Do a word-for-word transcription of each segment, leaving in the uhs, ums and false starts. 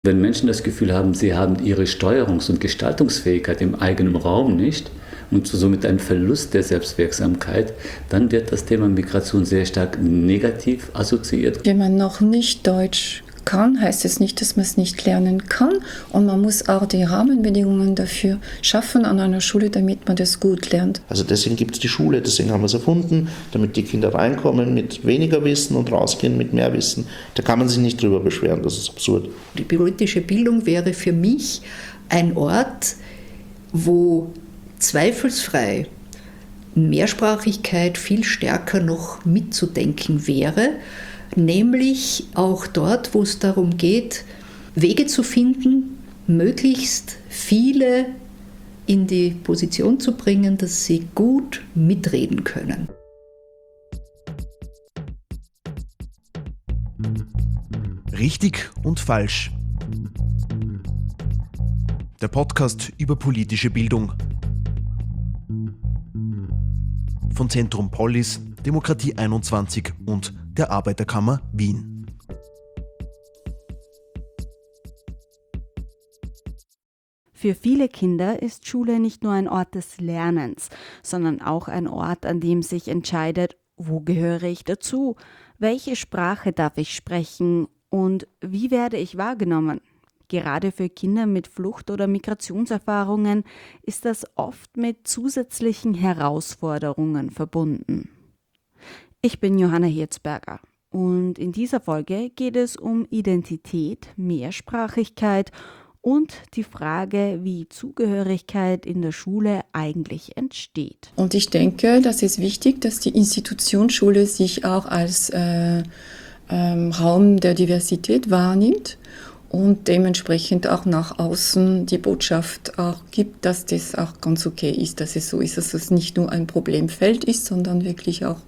Wenn Menschen das Gefühl haben, sie haben ihre Steuerungs- und Gestaltungsfähigkeit im eigenen Raum nicht und somit einen Verlust der Selbstwirksamkeit, dann wird das Thema Migration sehr stark negativ assoziiert. Wenn man noch nicht Deutsch kann, heißt es nicht, dass man es nicht lernen kann. Und man muss auch die Rahmenbedingungen dafür schaffen an einer Schule, damit man das gut lernt. Also deswegen gibt es die Schule, deswegen haben wir es erfunden, damit die Kinder reinkommen mit weniger Wissen und rausgehen mit mehr Wissen. Da kann man sich nicht drüber beschweren, das ist absurd. Die politische Bildung wäre für mich ein Ort, wo zweifelsfrei Mehrsprachigkeit viel stärker noch mitzudenken wäre. Nämlich auch dort, wo es darum geht, Wege zu finden, möglichst viele in die Position zu bringen, dass sie gut mitreden können. Richtig und falsch. Der Podcast über politische Bildung. Von Zentrum Polis, Demokratie einundzwanzig und der Arbeiterkammer Wien. Für viele Kinder ist Schule nicht nur ein Ort des Lernens, sondern auch ein Ort, an dem sich entscheidet, wo gehöre ich dazu, welche Sprache darf ich sprechen und wie werde ich wahrgenommen. Gerade für Kinder mit Flucht- oder Migrationserfahrungen ist das oft mit zusätzlichen Herausforderungen verbunden. Ich bin Johanna Hirzberger und in dieser Folge geht es um Identität, Mehrsprachigkeit und die Frage, wie Zugehörigkeit in der Schule eigentlich entsteht. Und ich denke, das ist wichtig, dass die Institution Schule sich auch als äh, ähm, Raum der Diversität wahrnimmt und dementsprechend auch nach außen die Botschaft auch gibt, dass das auch ganz okay ist, dass es so ist, dass es nicht nur ein Problemfeld ist, sondern wirklich auch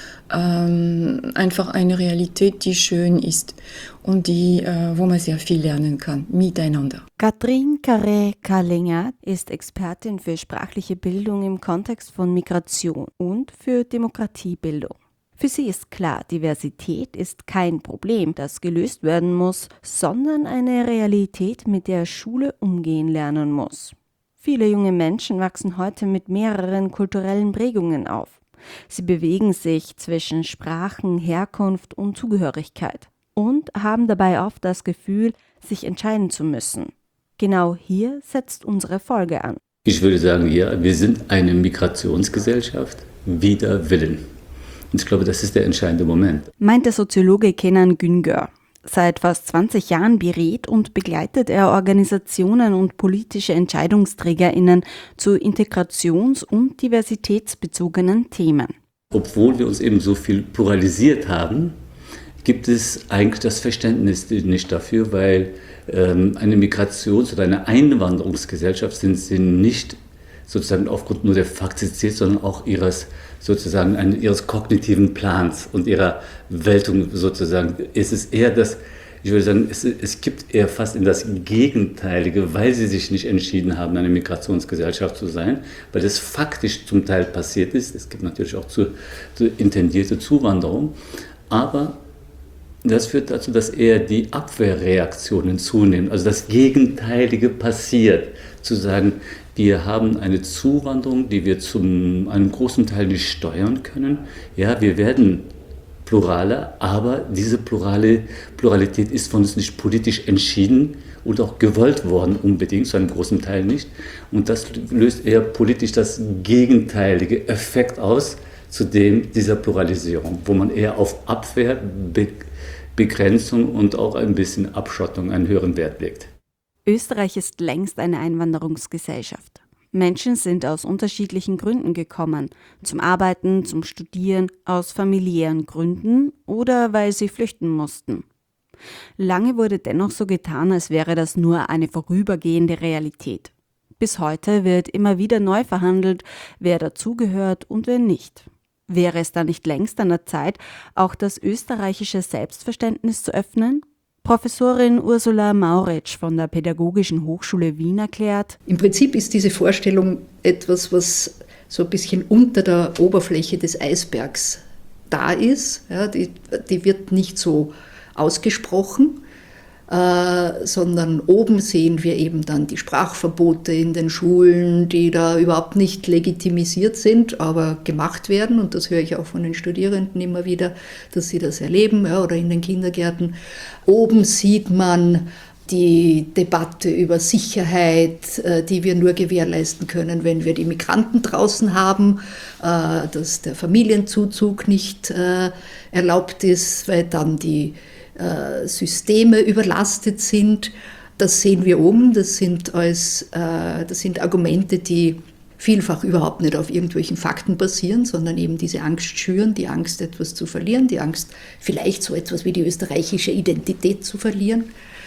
ähm, einfach eine Realität, die schön ist und die, äh, wo man sehr viel lernen kann, miteinander. Katrin Carré-Kallinger ist Expertin für sprachliche Bildung im Kontext von Migration und für Demokratiebildung. Für sie ist klar, Diversität ist kein Problem, das gelöst werden muss, sondern eine Realität, mit der Schule umgehen lernen muss. Viele junge Menschen wachsen heute mit mehreren kulturellen Prägungen auf. Sie bewegen sich zwischen Sprachen, Herkunft und Zugehörigkeit und haben dabei oft das Gefühl, sich entscheiden zu müssen. Genau hier setzt unsere Folge an. Ich würde sagen, ja, wir sind eine Migrationsgesellschaft wider Willen. Und ich glaube, das ist der entscheidende Moment. Meint der Soziologe Kenan Güngör. Seit fast zwanzig Jahren berät und begleitet er Organisationen und politische EntscheidungsträgerInnen zu integrations- und diversitätsbezogenen Themen. Obwohl wir uns eben so viel pluralisiert haben, gibt es eigentlich das Verständnis nicht dafür, weil ähm, eine Migrations- oder eine Einwanderungsgesellschaft sind sie nicht sozusagen aufgrund nur der Faktizität, sondern auch ihres sozusagen ein, ihres kognitiven Plans und ihrer Weltung sozusagen. Es ist eher das, ich würde sagen, es, es gibt eher fast in das Gegenteilige, weil sie sich nicht entschieden haben, eine Migrationsgesellschaft zu sein, weil das faktisch zum Teil passiert ist. Es gibt natürlich auch zu, zu intendierte Zuwanderung, aber das führt dazu, dass eher die Abwehrreaktionen zunehmen, also das Gegenteilige passiert, zu sagen, wir haben eine Zuwanderung, die wir zum einem großen Teil nicht steuern können. Ja, wir werden pluraler, aber diese plurale Pluralität ist von uns nicht politisch entschieden und auch gewollt worden unbedingt, zu einem großen Teil nicht. Und das löst eher politisch das gegenteilige Effekt aus zu dem dieser Pluralisierung, wo man eher auf Abwehr, Be- Begrenzung und auch ein bisschen Abschottung einen höheren Wert legt. Österreich ist längst eine Einwanderungsgesellschaft. Menschen sind aus unterschiedlichen Gründen gekommen, zum Arbeiten, zum Studieren, aus familiären Gründen oder weil sie flüchten mussten. Lange wurde dennoch so getan, als wäre das nur eine vorübergehende Realität. Bis heute wird immer wieder neu verhandelt, wer dazugehört und wer nicht. Wäre es da nicht längst an der Zeit, auch das österreichische Selbstverständnis zu öffnen? Professorin Ursula Mauritsch von der Pädagogischen Hochschule Wien erklärt: Im Prinzip ist diese Vorstellung etwas, was so ein bisschen unter der Oberfläche des Eisbergs da ist. Ja, die, die wird nicht so ausgesprochen, äh, sondern oben sehen wir eben dann die Sprachverbote in den Schulen, die da überhaupt nicht legitimisiert sind, aber gemacht werden. Und das höre ich auch von den Studierenden immer wieder, dass sie das erleben, ja, oder in den Kindergärten. Oben sieht man die Debatte über Sicherheit, die wir nur gewährleisten können, wenn wir die Migranten draußen haben, dass der Familienzuzug nicht erlaubt ist, weil dann die Systeme überlastet sind. Das sehen wir oben, das sind, als, das sind Argumente, die vielfach überhaupt nicht auf irgendwelchen Fakten basieren, sondern eben diese Angst schüren, die Angst, etwas zu verlieren, die Angst, vielleicht so etwas wie die österreichische Identität zu verlieren.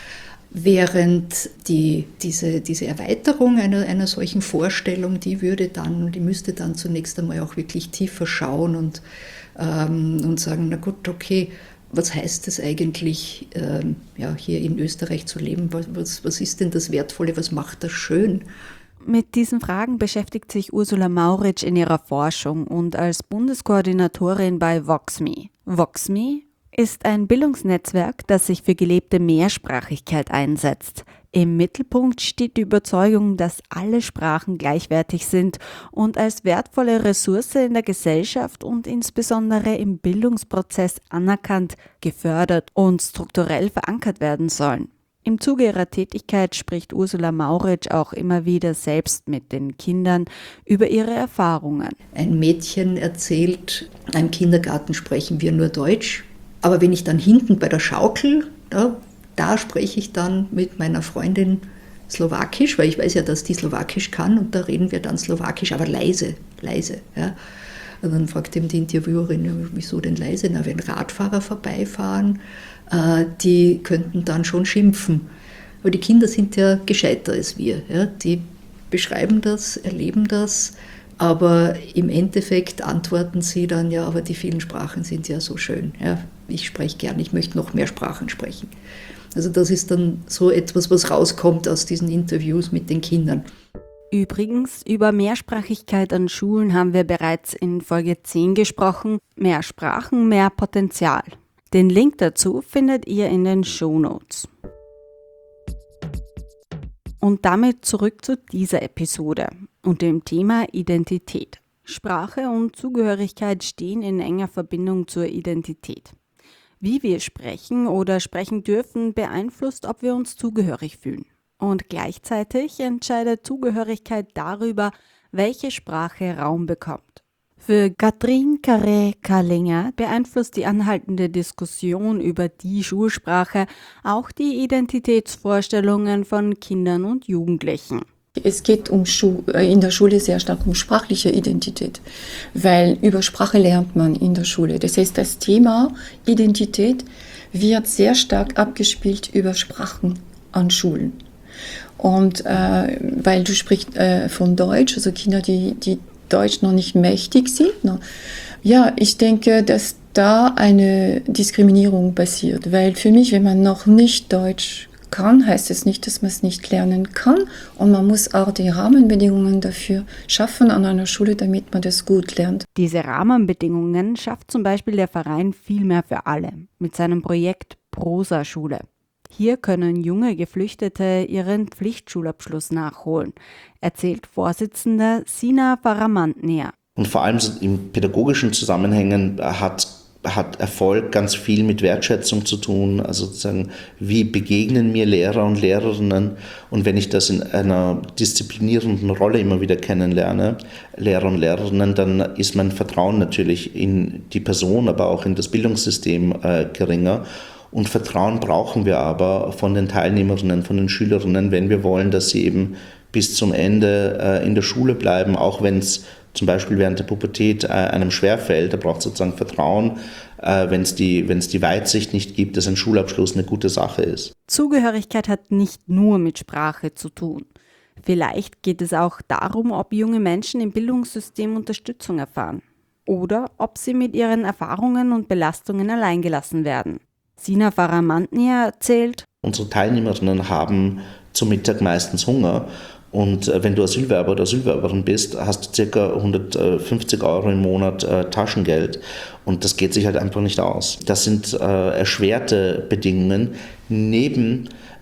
Während die, diese, diese Erweiterung einer, einer solchen Vorstellung, die würde dann, die müsste dann zunächst einmal auch wirklich tiefer schauen und, ähm, und sagen, na gut, okay, was heißt es eigentlich, ähm, ja, hier in Österreich zu leben? Was, was, was ist denn das Wertvolle? Was macht das schön? Mit diesen Fragen beschäftigt sich Ursula Mauritsch in ihrer Forschung und als Bundeskoordinatorin bei VoxMe. VoxMe ist ein Bildungsnetzwerk, das sich für gelebte Mehrsprachigkeit einsetzt. Im Mittelpunkt steht die Überzeugung, dass alle Sprachen gleichwertig sind und als wertvolle Ressource in der Gesellschaft und insbesondere im Bildungsprozess anerkannt, gefördert und strukturell verankert werden sollen. Im Zuge ihrer Tätigkeit spricht Ursula Mauritsch auch immer wieder selbst mit den Kindern über ihre Erfahrungen. Ein Mädchen erzählt, im Kindergarten sprechen wir nur Deutsch. Aber wenn ich dann hinten bei der Schaukel, da, da spreche ich dann mit meiner Freundin Slowakisch, weil ich weiß ja, dass die Slowakisch kann und da reden wir dann Slowakisch, aber leise, leise. Ja. Und dann fragt eben die Interviewerin, ja, wieso denn leise? Na, wenn Radfahrer vorbeifahren, äh, die könnten dann schon schimpfen. Aber die Kinder sind ja gescheiter als wir. Ja. Die beschreiben das, erleben das. Aber im Endeffekt antworten sie dann, ja, aber die vielen Sprachen sind ja so schön. Ja, ich spreche gern, ich möchte noch mehr Sprachen sprechen. Also das ist dann so etwas, was rauskommt aus diesen Interviews mit den Kindern. Übrigens, über Mehrsprachigkeit an Schulen haben wir bereits in Folge zehn gesprochen. Mehr Sprachen, mehr Potenzial. Den Link dazu findet ihr in den Shownotes. Und damit zurück zu dieser Episode und dem Thema Identität. Sprache und Zugehörigkeit stehen in enger Verbindung zur Identität. Wie wir sprechen oder sprechen dürfen, beeinflusst, ob wir uns zugehörig fühlen. Und gleichzeitig entscheidet Zugehörigkeit darüber, welche Sprache Raum bekommt. Für Katrin Carré-Kallinger beeinflusst die anhaltende Diskussion über die Schulsprache auch die Identitätsvorstellungen von Kindern und Jugendlichen. Es geht um Schu- in der Schule sehr stark um sprachliche Identität, weil über Sprache lernt man in der Schule. Das heißt, das Thema Identität wird sehr stark abgespielt über Sprachen an Schulen. Und äh, weil du sprichst äh, von Deutsch, also Kinder, die, die Deutsch noch nicht mächtig sind. Ne? Ja, ich denke, dass da eine Diskriminierung passiert, weil für mich, wenn man noch nicht Deutsch kann, heißt es nicht, dass man es nicht lernen kann und man muss auch die Rahmenbedingungen dafür schaffen an einer Schule, damit man das gut lernt. Diese Rahmenbedingungen schafft zum Beispiel der Verein Vielmehr für alle mit seinem Projekt Prosa-Schule. Hier können junge Geflüchtete ihren Pflichtschulabschluss nachholen, erzählt Vorsitzende Sina Faramantnia. Und vor allem in pädagogischen Zusammenhängen hat, hat Erfolg ganz viel mit Wertschätzung zu tun. Also sozusagen, wie begegnen mir Lehrer und Lehrerinnen? Und wenn ich das in einer disziplinierenden Rolle immer wieder kennenlerne, Lehrer und Lehrerinnen, dann ist mein Vertrauen natürlich in die Person, aber auch in das Bildungssystem äh, geringer. Und Vertrauen brauchen wir aber von den Teilnehmerinnen, von den Schülerinnen, wenn wir wollen, dass sie eben bis zum Ende äh, in der Schule bleiben, auch wenn es zum Beispiel während der Pubertät äh, einem schwerfällt. Da braucht es sozusagen Vertrauen, äh, wenn es die, wenn es die Weitsicht nicht gibt, dass ein Schulabschluss eine gute Sache ist. Zugehörigkeit hat nicht nur mit Sprache zu tun. Vielleicht geht es auch darum, ob junge Menschen im Bildungssystem Unterstützung erfahren oder ob sie mit ihren Erfahrungen und Belastungen alleingelassen werden. Sina Faramantnia erzählt: Unsere Teilnehmerinnen haben zum Mittag meistens Hunger. Und wenn du Asylwerber oder Asylwerberin bist, hast du ca. hundertfünfzig Euro im Monat äh, Taschengeld. Und das geht sich halt einfach nicht aus. Das sind äh, erschwerte Bedingungen neben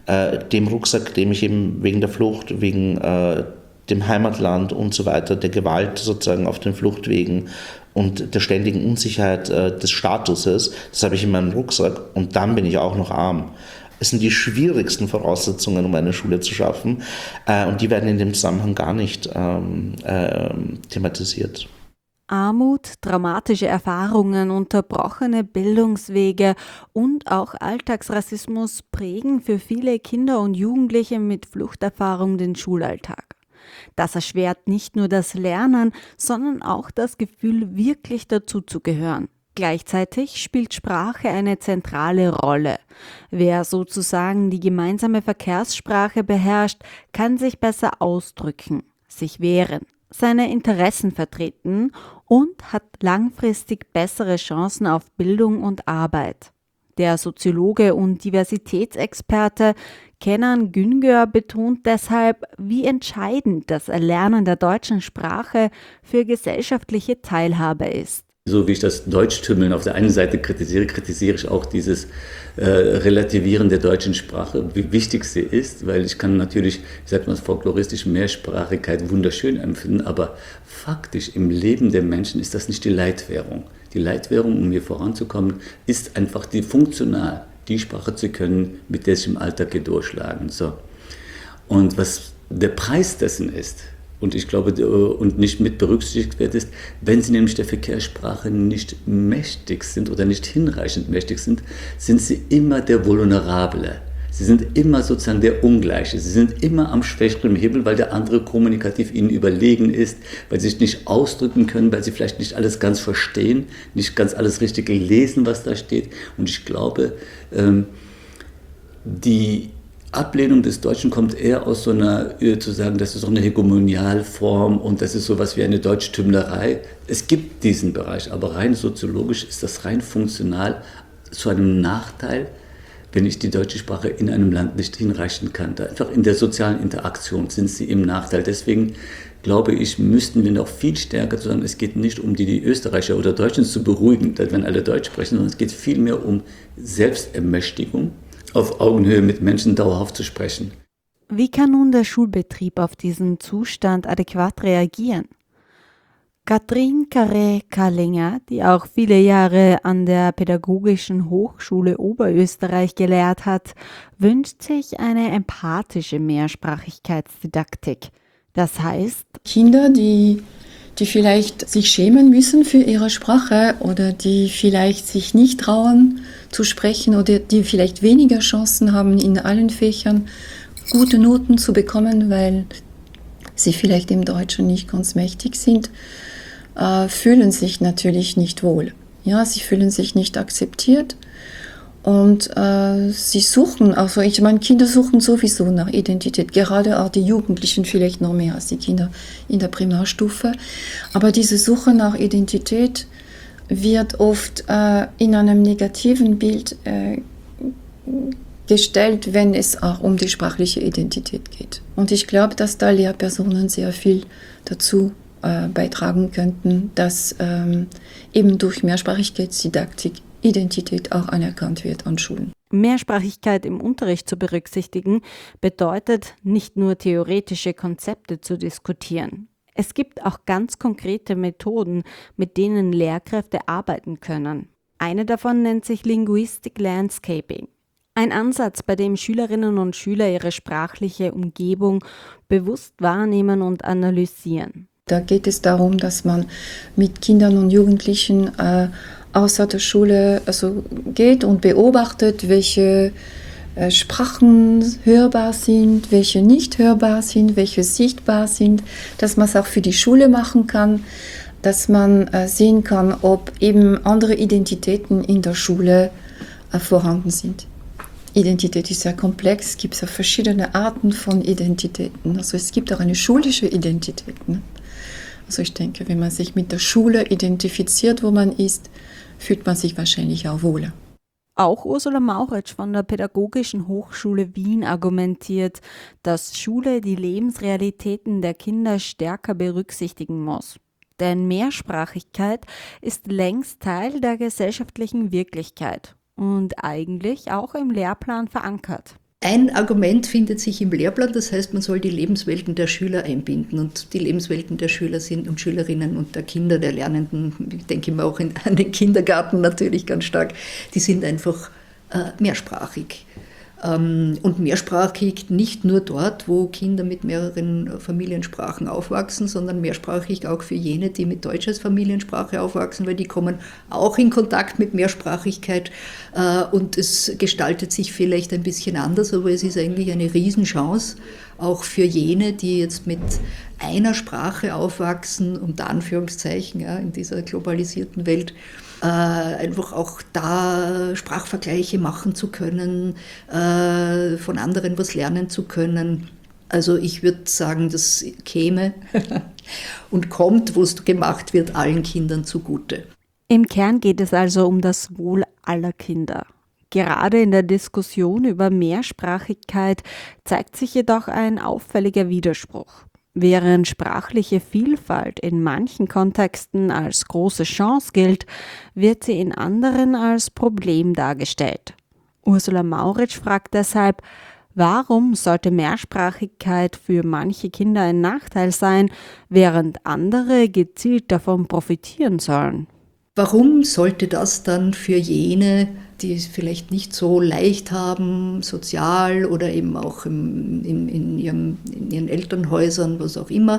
äh, dem Rucksack, dem ich eben wegen der Flucht, wegen äh, dem Heimatland und so weiter, der Gewalt sozusagen auf den Fluchtwegen und der ständigen Unsicherheit äh, des Statuses, das habe ich in meinem Rucksack und dann bin ich auch noch arm. Es sind die schwierigsten Voraussetzungen, um eine Schule zu schaffen äh, und die werden in dem Zusammenhang gar nicht ähm, äh, thematisiert. Armut, traumatische Erfahrungen, unterbrochene Bildungswege und auch Alltagsrassismus prägen für viele Kinder und Jugendliche mit Fluchterfahrung den Schulalltag. Das erschwert nicht nur das Lernen, sondern auch das Gefühl, wirklich dazuzugehören. Gleichzeitig spielt Sprache eine zentrale Rolle. Wer sozusagen die gemeinsame Verkehrssprache beherrscht, kann sich besser ausdrücken, sich wehren, seine Interessen vertreten und hat langfristig bessere Chancen auf Bildung und Arbeit. Der Soziologe und Diversitätsexperte Kenan Güngör betont deshalb, wie entscheidend das Erlernen der deutschen Sprache für gesellschaftliche Teilhabe ist. So wie ich das Deutschtümmeln auf der einen Seite kritisiere, kritisiere ich auch dieses äh, Relativieren der deutschen Sprache, wie wichtig sie ist, weil ich kann natürlich, ich sage mal, folkloristische Mehrsprachigkeit wunderschön empfinden, aber faktisch im Leben der Menschen ist das nicht die Leitwährung. Die Leitwährung, um hier voranzukommen, ist einfach die funktional, die Sprache zu können, mit der sich im Alltag durchschlagen. So. Und was der Preis dessen ist, und ich glaube, und nicht mit berücksichtigt wird, ist, wenn sie nämlich der Verkehrssprache nicht mächtig sind oder nicht hinreichend mächtig sind, sind sie immer der Vulnerable. Sie sind immer sozusagen der Ungleiche. Sie sind immer am schwächeren Hebel, weil der andere kommunikativ ihnen überlegen ist, weil sie sich nicht ausdrücken können, weil sie vielleicht nicht alles ganz verstehen, nicht ganz alles richtig lesen, was da steht. Und ich glaube, die Ablehnung des Deutschen kommt eher aus so einer, zu sagen, das ist so eine Hegemonialform und das ist sowas wie eine Deutschtümlerei. Es gibt diesen Bereich, aber rein soziologisch ist das rein funktional zu einem Nachteil, wenn ich die deutsche Sprache in einem Land nicht hinreichen kann. Da einfach in der sozialen Interaktion sind sie im Nachteil. Deswegen glaube ich, müssten wir noch viel stärker zu sagen, es geht nicht um die, die Österreicher oder Deutschen zu beruhigen, wenn alle Deutsch sprechen, sondern es geht vielmehr um Selbstermächtigung, auf Augenhöhe mit Menschen dauerhaft zu sprechen. Wie kann nun der Schulbetrieb auf diesen Zustand adäquat reagieren? Katrin Carré-Kallinger, die auch viele Jahre an der Pädagogischen Hochschule Oberösterreich gelehrt hat, wünscht sich eine empathische Mehrsprachigkeitsdidaktik. Das heißt, Kinder, die, die vielleicht sich schämen müssen für ihre Sprache oder die vielleicht sich nicht trauen zu sprechen oder die vielleicht weniger Chancen haben, in allen Fächern gute Noten zu bekommen, weil sie vielleicht im Deutschen nicht ganz mächtig sind, äh, fühlen sich natürlich nicht wohl. Ja, sie fühlen sich nicht akzeptiert und äh, sie suchen, also ich meine, Kinder suchen sowieso nach Identität, gerade auch die Jugendlichen vielleicht noch mehr als die Kinder in der Primarstufe, aber diese Suche nach Identität wird oft äh, in einem negativen Bild äh, gestellt, wenn es auch um die sprachliche Identität geht. Und ich glaube, dass da Lehrpersonen sehr viel dazu äh, beitragen könnten, dass ähm, eben durch Mehrsprachigkeitsdidaktik Identität auch anerkannt wird an Schulen. Mehrsprachigkeit im Unterricht zu berücksichtigen, bedeutet nicht nur theoretische Konzepte zu diskutieren. Es gibt auch ganz konkrete Methoden, mit denen Lehrkräfte arbeiten können. Eine davon nennt sich Linguistic Landscaping. Ein Ansatz, bei dem Schülerinnen und Schüler ihre sprachliche Umgebung bewusst wahrnehmen und analysieren. Da geht es darum, dass man mit Kindern und Jugendlichen äh, außer der Schule also geht und beobachtet, welche äh, Sprachen hörbar sind, welche nicht hörbar sind, welche sichtbar sind, dass man es auch für die Schule machen kann, dass man äh, sehen kann, ob eben andere Identitäten in der Schule äh, vorhanden sind. Identität ist sehr komplex, es gibt ja verschiedene Arten von Identitäten. Also es gibt auch eine schulische Identität. Ne? Also ich denke, wenn man sich mit der Schule identifiziert, wo man ist, fühlt man sich wahrscheinlich auch wohler. Auch Ursula Mauritsch von der Pädagogischen Hochschule Wien argumentiert, dass Schule die Lebensrealitäten der Kinder stärker berücksichtigen muss. Denn Mehrsprachigkeit ist längst Teil der gesellschaftlichen Wirklichkeit und eigentlich auch im Lehrplan verankert. Ein Argument findet sich im Lehrplan, das heißt, man soll die Lebenswelten der Schüler einbinden. Und die Lebenswelten der Schüler sind und Schülerinnen und der Kinder, der Lernenden, ich denke immer auch in, an den Kindergarten natürlich ganz stark, die sind einfach äh, mehrsprachig. Ähm, und mehrsprachig nicht nur dort, wo Kinder mit mehreren Familiensprachen aufwachsen, sondern mehrsprachig auch für jene, die mit Deutsch als Familiensprache aufwachsen, weil die kommen auch in Kontakt mit Mehrsprachigkeit äh, und es gestaltet sich vielleicht ein bisschen anders, aber es ist eigentlich eine Riesenchance, auch für jene, die jetzt mit einer Sprache aufwachsen, unter Anführungszeichen, ja, in dieser globalisierten Welt, äh, einfach auch da Sprachvergleiche machen zu können, äh, von anderen was lernen zu können. Also ich würde sagen, das käme und kommt, wo es gemacht wird, allen Kindern zugute. Im Kern geht es also um das Wohl aller Kinder. Gerade in der Diskussion über Mehrsprachigkeit zeigt sich jedoch ein auffälliger Widerspruch. Während sprachliche Vielfalt in manchen Kontexten als große Chance gilt, wird sie in anderen als Problem dargestellt. Ursula Mauritsch fragt deshalb, warum sollte Mehrsprachigkeit für manche Kinder ein Nachteil sein, während andere gezielt davon profitieren sollen? Warum sollte das dann für jene, die es vielleicht nicht so leicht haben, sozial oder eben auch im, in, in, ihrem, in ihren Elternhäusern, was auch immer,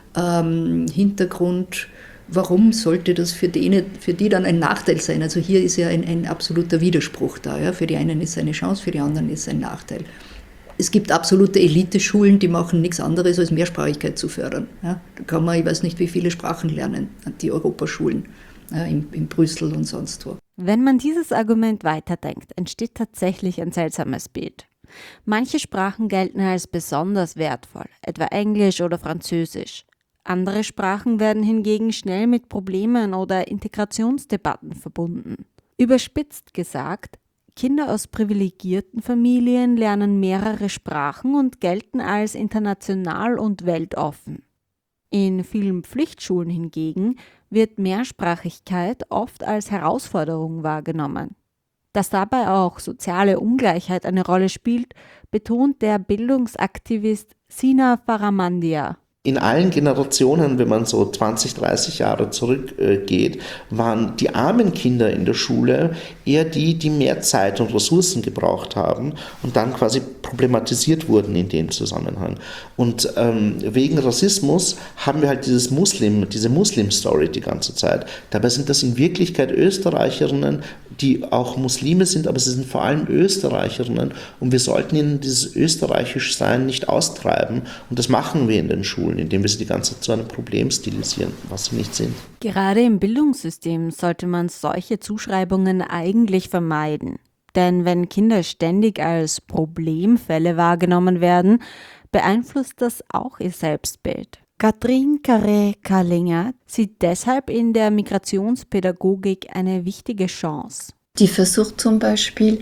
ähm, Hintergrund, warum sollte das für die, für die dann ein Nachteil sein? Also hier ist ja ein, ein absoluter Widerspruch da. Ja? Für die einen ist es eine Chance, für die anderen ist es ein Nachteil. Es gibt absolute Eliteschulen, die machen nichts anderes, als Mehrsprachigkeit zu fördern. Ja? Da kann man, ich weiß nicht, wie viele Sprachen lernen, die Europaschulen. In, in Brüssel und sonst wo. Wenn man dieses Argument weiterdenkt, entsteht tatsächlich ein seltsames Bild. Manche Sprachen gelten als besonders wertvoll, etwa Englisch oder Französisch. Andere Sprachen werden hingegen schnell mit Problemen oder Integrationsdebatten verbunden. Überspitzt gesagt, Kinder aus privilegierten Familien lernen mehrere Sprachen und gelten als international und weltoffen. In vielen Pflichtschulen hingegen wird Mehrsprachigkeit oft als Herausforderung wahrgenommen. Dass dabei auch soziale Ungleichheit eine Rolle spielt, betont der Bildungsaktivist Sina Faramandia. In allen Generationen, wenn man so zwanzig, dreißig Jahre zurückgeht, waren die armen Kinder in der Schule eher die, die mehr Zeit und Ressourcen gebraucht haben und dann quasi problematisiert wurden in dem Zusammenhang. Und ähm, wegen Rassismus haben wir halt dieses Muslim, diese Muslim-Story die ganze Zeit. Dabei sind das in Wirklichkeit Österreicherinnen, die auch Muslime sind, aber sie sind vor allem Österreicherinnen und wir sollten ihnen dieses Österreichischsein nicht austreiben und das machen wir in den Schulen, indem wir sie die ganze Zeit zu einem Problem stilisieren, was sie nicht sind. Gerade im Bildungssystem sollte man solche Zuschreibungen eigentlich vermeiden. Denn wenn Kinder ständig als Problemfälle wahrgenommen werden, beeinflusst das auch ihr Selbstbild. Katrin Carré-Kallinger sieht deshalb in der Migrationspädagogik eine wichtige Chance. Die versucht zum Beispiel,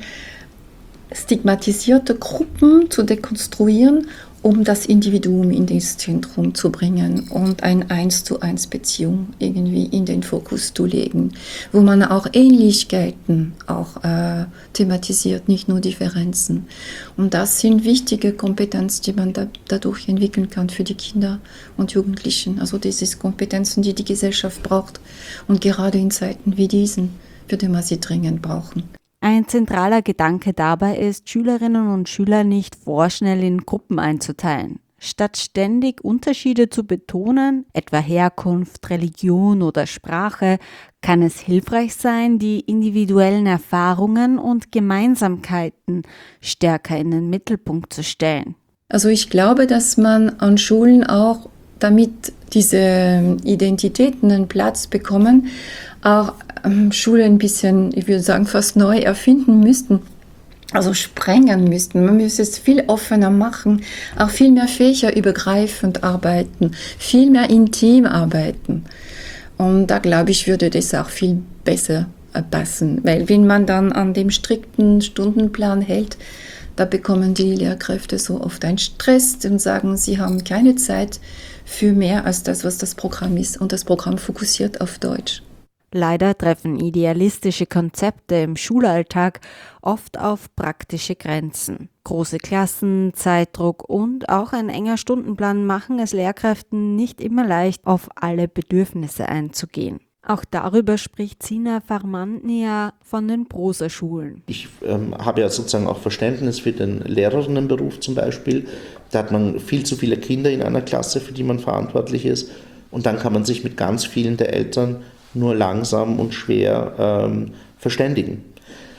stigmatisierte Gruppen zu dekonstruieren, um das Individuum in das Zentrum zu bringen und eine eins zu eins Beziehung irgendwie in den Fokus zu legen, wo man auch Ähnlichkeiten auch äh, thematisiert, nicht nur Differenzen. Und das sind wichtige Kompetenzen, die man da, dadurch entwickeln kann für die Kinder und Jugendlichen. Also das sind Kompetenzen, die die Gesellschaft braucht und gerade in Zeiten wie diesen, für die wir sie dringend brauchen. Ein zentraler Gedanke dabei ist, Schülerinnen und Schüler nicht vorschnell in Gruppen einzuteilen. Statt ständig Unterschiede zu betonen, etwa Herkunft, Religion oder Sprache, kann es hilfreich sein, die individuellen Erfahrungen und Gemeinsamkeiten stärker in den Mittelpunkt zu stellen. Also ich glaube, dass man an Schulen auch, damit diese Identitäten einen Platz bekommen, auch ähm, Schule ein bisschen, ich würde sagen, fast neu erfinden müssten, also sprengen müssten. Man müsste es viel offener machen, auch viel mehr fächerübergreifend arbeiten, viel mehr intim arbeiten. Und da glaube ich, würde das auch viel besser passen, weil wenn man dann an dem strikten Stundenplan hält, da bekommen die Lehrkräfte so oft einen Stress und sagen, sie haben keine Zeit für mehr als das, was das Programm ist. Und das Programm fokussiert auf Deutsch. Leider treffen idealistische Konzepte im Schulalltag oft auf praktische Grenzen. Große Klassen, Zeitdruck und auch ein enger Stundenplan machen es Lehrkräften nicht immer leicht, auf alle Bedürfnisse einzugehen. Auch darüber spricht Sina Farmantia von den Prosa-Schulen. Ich ähm, habe ja sozusagen auch Verständnis für den Lehrerinnenberuf zum Beispiel. Da hat man viel zu viele Kinder in einer Klasse, für die man verantwortlich ist. Und dann kann man sich mit ganz vielen der Eltern nur langsam und schwer ähm, verständigen.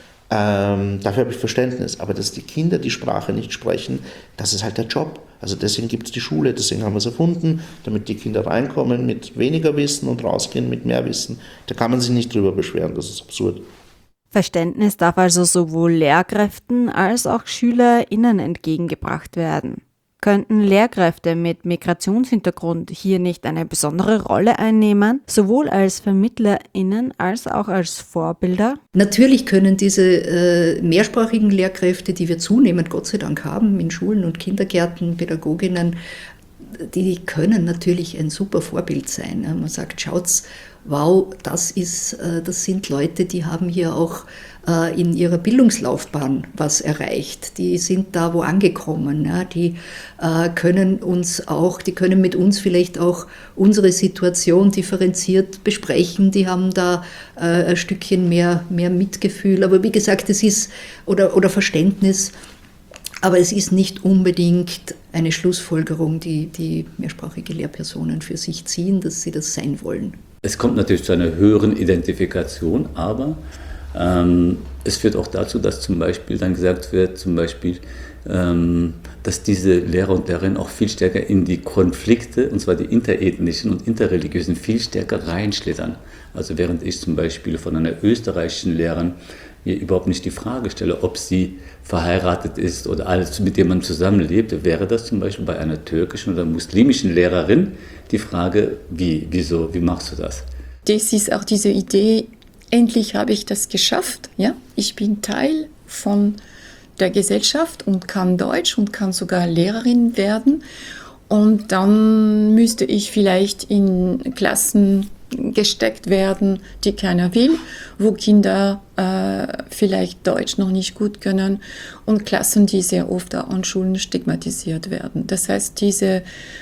Ähm, dafür habe ich Verständnis. Aber dass die Kinder die Sprache nicht sprechen, das ist halt der Job. Also deswegen gibt es die Schule, deswegen haben wir es erfunden, damit die Kinder reinkommen mit weniger Wissen und rausgehen mit mehr Wissen. Da kann man sich nicht drüber beschweren, das ist absurd. Verständnis darf also sowohl Lehrkräften als auch SchülerInnen entgegengebracht werden. Könnten Lehrkräfte mit Migrationshintergrund hier nicht eine besondere Rolle einnehmen, sowohl als VermittlerInnen als auch als Vorbilder? Natürlich können diese äh, mehrsprachigen Lehrkräfte, die wir zunehmend Gott sei Dank haben, in Schulen und Kindergärten, Pädagoginnen, die können natürlich ein super Vorbild sein. Man sagt, schaut's, wow, das ist, äh, das sind Leute, die haben hier auch äh, in ihrer Bildungslaufbahn was erreicht. Die sind da wo angekommen. Ja? Die äh, können uns auch, die können mit uns vielleicht auch unsere Situation differenziert besprechen. Die haben da äh, ein Stückchen mehr, mehr Mitgefühl. Aber wie gesagt, es ist, oder, oder Verständnis. Aber es ist nicht unbedingt eine Schlussfolgerung, die die mehrsprachige Lehrpersonen für sich ziehen, dass sie das sein wollen. Es kommt natürlich zu einer höheren Identifikation, aber ähm, es führt auch dazu, dass zum Beispiel dann gesagt wird, zum Beispiel, ähm, dass diese Lehrer und Lehrerinnen auch viel stärker in die Konflikte, und zwar die interethnischen und interreligiösen, viel stärker reinschlittern. Also während ich zum Beispiel von einer österreichischen Lehrerin mir überhaupt nicht die Frage stelle, ob sie verheiratet ist oder alles, mit dem man zusammenlebt, wäre das zum Beispiel bei einer türkischen oder muslimischen Lehrerin die Frage, wie, wieso, wie machst du das? Das ist auch diese Idee, endlich habe ich das geschafft, ja? Ich bin Teil von der Gesellschaft und kann Deutsch und kann sogar Lehrerin werden. Und dann müsste ich vielleicht in Klassen gesteckt werden, die keiner will, wo Kinder äh, vielleicht Deutsch noch nicht gut können und Klassen, die sehr oft auch an Schulen stigmatisiert werden. Das heißt, diese,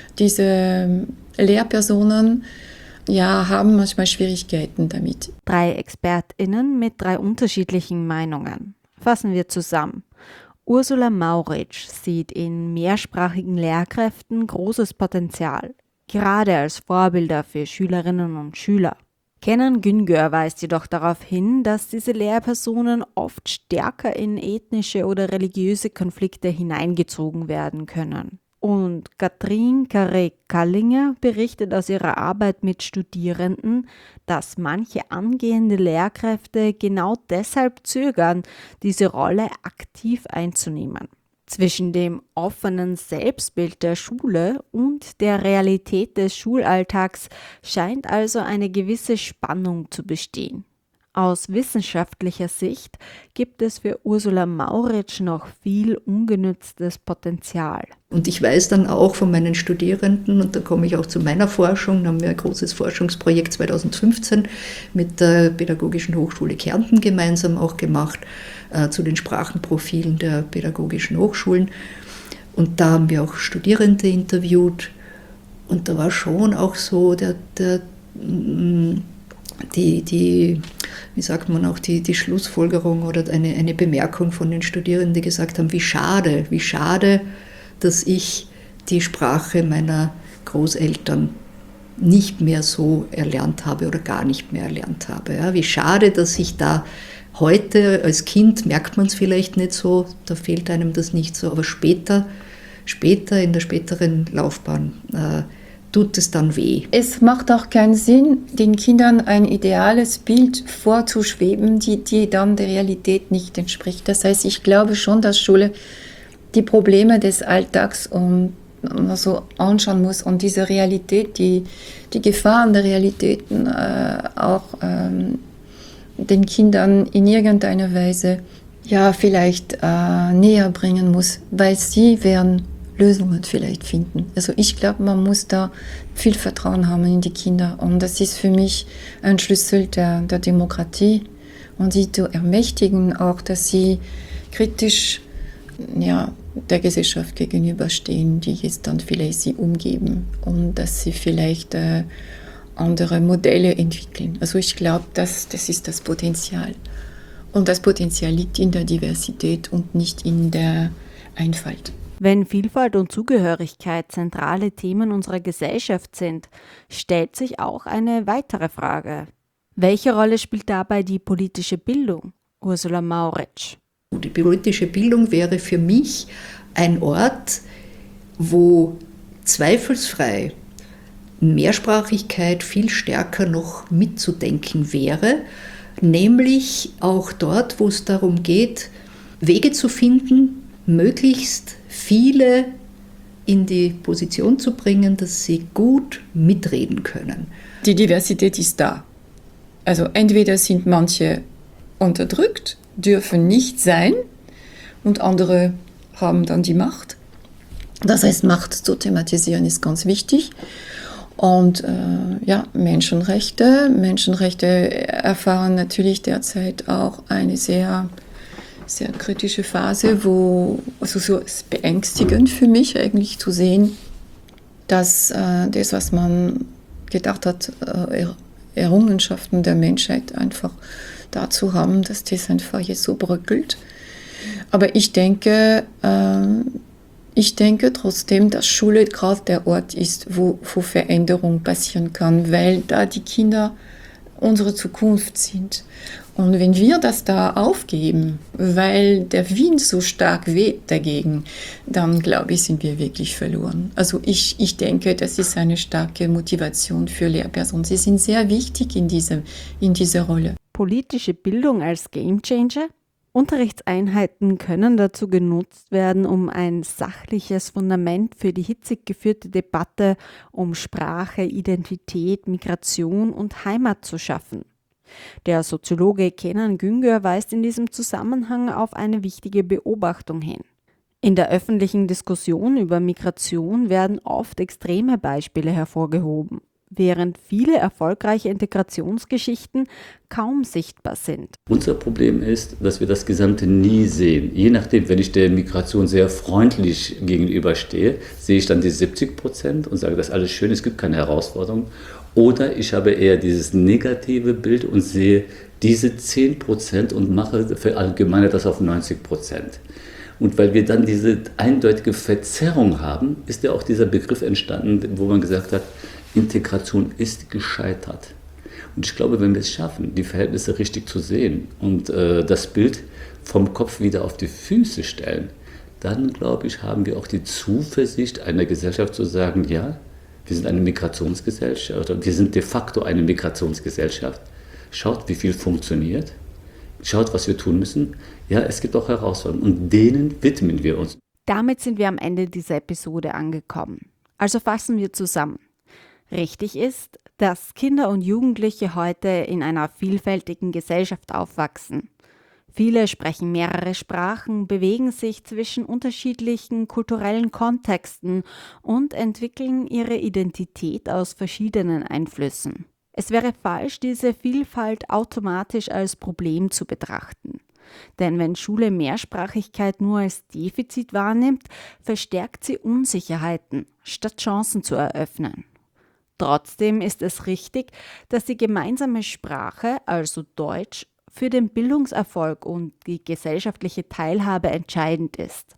diese Lehrpersonen ja, haben manchmal Schwierigkeiten damit. Drei ExpertInnen mit drei unterschiedlichen Meinungen. Fassen wir zusammen. Ursula Mauritsch sieht in mehrsprachigen Lehrkräften großes Potenzial, gerade als Vorbilder für Schülerinnen und Schüler. Kenan Güngör weist jedoch darauf hin, dass diese Lehrpersonen oft stärker in ethnische oder religiöse Konflikte hineingezogen werden können. Und Katrin Carré-Kallinger berichtet aus ihrer Arbeit mit Studierenden, dass manche angehende Lehrkräfte genau deshalb zögern, diese Rolle aktiv einzunehmen. Zwischen dem offenen Selbstbild der Schule und der Realität des Schulalltags scheint also eine gewisse Spannung zu bestehen. Aus wissenschaftlicher Sicht gibt es für Ursula Mauritsch noch viel ungenütztes Potenzial. Und ich weiß dann auch von meinen Studierenden, und da komme ich auch zu meiner Forschung, da haben wir ein großes Forschungsprojekt zweitausendfünfzehn mit der Pädagogischen Hochschule Kärnten gemeinsam auch gemacht, äh, zu den Sprachenprofilen der pädagogischen Hochschulen. Und da haben wir auch Studierende interviewt. Und da war schon auch so der, der die, die wie sagt man auch, die, die Schlussfolgerung oder eine, eine Bemerkung von den Studierenden, die gesagt haben, wie schade, wie schade, dass ich die Sprache meiner Großeltern nicht mehr so erlernt habe oder gar nicht mehr erlernt habe. Ja, wie schade, dass ich da heute als Kind, merkt man es vielleicht nicht so, da fehlt einem das nicht so, aber später, später in der späteren Laufbahn äh, tut es dann weh. Es macht auch keinen Sinn, den Kindern ein ideales Bild vorzuschweben, die, die dann der Realität nicht entspricht. Das heißt, ich glaube schon, dass Schule die Probleme des Alltags um, so anschauen muss und diese Realität, die, die Gefahren der Realitäten äh, auch ähm, den Kindern in irgendeiner Weise ja, vielleicht äh, näher bringen muss, weil sie werden Lösungen vielleicht finden. Also ich glaube, man muss da viel Vertrauen haben in die Kinder. Und das ist für mich ein Schlüssel der, der Demokratie. Und sie zu ermächtigen, auch, dass sie kritisch ja, der Gesellschaft gegenüberstehen, die jetzt dann vielleicht sie umgeben. Und dass sie vielleicht äh, andere Modelle entwickeln. Also ich glaube, das, das ist das Potenzial. Und das Potenzial liegt in der Diversität und nicht in der Einfalt. Wenn Vielfalt und Zugehörigkeit zentrale Themen unserer Gesellschaft sind, stellt sich auch eine weitere Frage. Welche Rolle spielt dabei die politische Bildung? Ursula Mauritsch. Die politische Bildung wäre für mich ein Ort, wo zweifelsfrei Mehrsprachigkeit viel stärker noch mitzudenken wäre, nämlich auch dort, wo es darum geht, Wege zu finden, möglichst viele in die Position zu bringen, dass sie gut mitreden können. Die Diversität ist da. Also entweder sind manche unterdrückt, dürfen nicht sein und andere haben dann die Macht. Das heißt, Macht zu thematisieren ist ganz wichtig. Und äh, ja, Menschenrechte. Menschenrechte erfahren natürlich derzeit auch eine sehr sehr kritische Phase, wo also so ist beängstigend für mich eigentlich zu sehen, dass äh, das, was man gedacht hat, äh, Errungenschaften der Menschheit einfach dazu haben, dass das einfach jetzt so bröckelt. Aber ich denke, äh, ich denke trotzdem, dass Schule gerade der Ort ist, wo, wo Veränderung passieren kann, weil da die Kinder unsere Zukunft sind. Und wenn wir das da aufgeben, weil der Wind so stark weht dagegen, dann glaube ich, sind wir wirklich verloren. Also ich, ich denke, das ist eine starke Motivation für Lehrpersonen. Sie sind sehr wichtig in, diesem, in dieser Rolle. Politische Bildung als Gamechanger? Unterrichtseinheiten können dazu genutzt werden, um ein sachliches Fundament für die hitzig geführte Debatte um Sprache, Identität, Migration und Heimat zu schaffen. Der Soziologe Kenan Güngör weist in diesem Zusammenhang auf eine wichtige Beobachtung hin. In der öffentlichen Diskussion über Migration werden oft extreme Beispiele hervorgehoben, während viele erfolgreiche Integrationsgeschichten kaum sichtbar sind. Unser Problem ist, dass wir das Gesamte nie sehen. Je nachdem, wenn ich der Migration sehr freundlich gegenüberstehe, sehe ich dann die siebzig Prozent und sage, das ist alles schön, es gibt keine Herausforderung. Oder ich habe eher dieses negative Bild und sehe diese zehn Prozent und mache verallgemeine das auf neunzig Prozent. Und weil wir dann diese eindeutige Verzerrung haben, ist ja auch dieser Begriff entstanden, wo man gesagt hat, Integration ist gescheitert. Und ich glaube, wenn wir es schaffen, die Verhältnisse richtig zu sehen und äh, das Bild vom Kopf wieder auf die Füße stellen, dann, glaube ich, haben wir auch die Zuversicht einer Gesellschaft zu sagen, ja, wir sind eine Migrationsgesellschaft, wir sind de facto eine Migrationsgesellschaft. Schaut, wie viel funktioniert. Schaut, was wir tun müssen. Ja, es gibt auch Herausforderungen und denen widmen wir uns. Damit sind wir am Ende dieser Episode angekommen. Also fassen wir zusammen. Richtig ist, dass Kinder und Jugendliche heute in einer vielfältigen Gesellschaft aufwachsen. Viele sprechen mehrere Sprachen, bewegen sich zwischen unterschiedlichen kulturellen Kontexten und entwickeln ihre Identität aus verschiedenen Einflüssen. Es wäre falsch, diese Vielfalt automatisch als Problem zu betrachten. Denn wenn Schule Mehrsprachigkeit nur als Defizit wahrnimmt, verstärkt sie Unsicherheiten, statt Chancen zu eröffnen. Trotzdem ist es richtig, dass die gemeinsame Sprache, also Deutsch, für den Bildungserfolg und die gesellschaftliche Teilhabe entscheidend ist.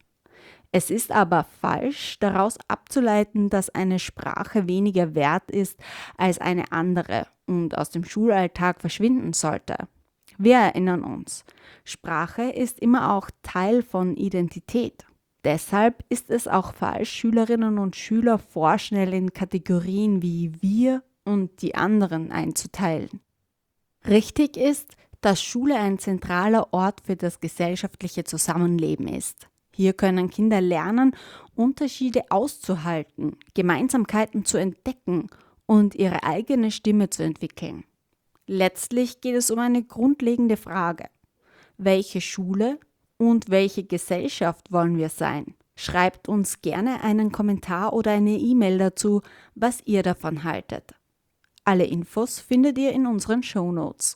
Es ist aber falsch, daraus abzuleiten, dass eine Sprache weniger wert ist als eine andere und aus dem Schulalltag verschwinden sollte. Wir erinnern uns, Sprache ist immer auch Teil von Identität. Deshalb ist es auch falsch, Schülerinnen und Schüler vorschnell in Kategorien wie wir und die anderen einzuteilen. Richtig ist, dass Schule ein zentraler Ort für das gesellschaftliche Zusammenleben ist. Hier können Kinder lernen, Unterschiede auszuhalten, Gemeinsamkeiten zu entdecken und ihre eigene Stimme zu entwickeln. Letztlich geht es um eine grundlegende Frage. Welche Schule und welche Gesellschaft wollen wir sein? Schreibt uns gerne einen Kommentar oder eine E-Mail dazu, was ihr davon haltet. Alle Infos findet ihr in unseren Shownotes.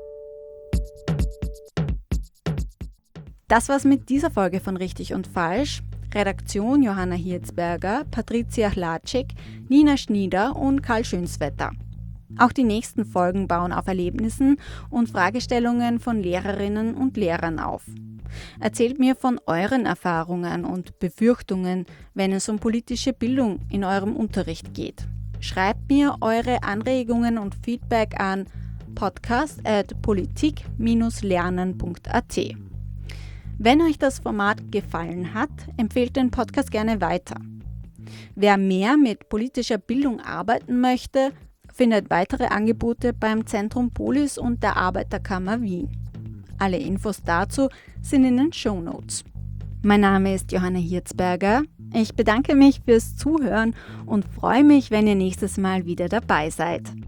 Das war's mit dieser Folge von Richtig und Falsch. Redaktion Johanna Hirzberger, Patricia Hlatschik, Nina Schnieder und Karl Schönswetter. Auch die nächsten Folgen bauen auf Erlebnissen und Fragestellungen von Lehrerinnen und Lehrern auf. Erzählt mir von euren Erfahrungen und Befürchtungen, wenn es um politische Bildung in eurem Unterricht geht. Schreibt mir eure Anregungen und Feedback an podcast at politik dash lernen punkt a t. Wenn euch das Format gefallen hat, empfehlt den Podcast gerne weiter. Wer mehr mit politischer Bildung arbeiten möchte, findet weitere Angebote beim Zentrum Polis und der Arbeiterkammer Wien. Alle Infos dazu sind in den Shownotes. Mein Name ist Johanna Hirzberger. Ich bedanke mich fürs Zuhören und freue mich, wenn ihr nächstes Mal wieder dabei seid.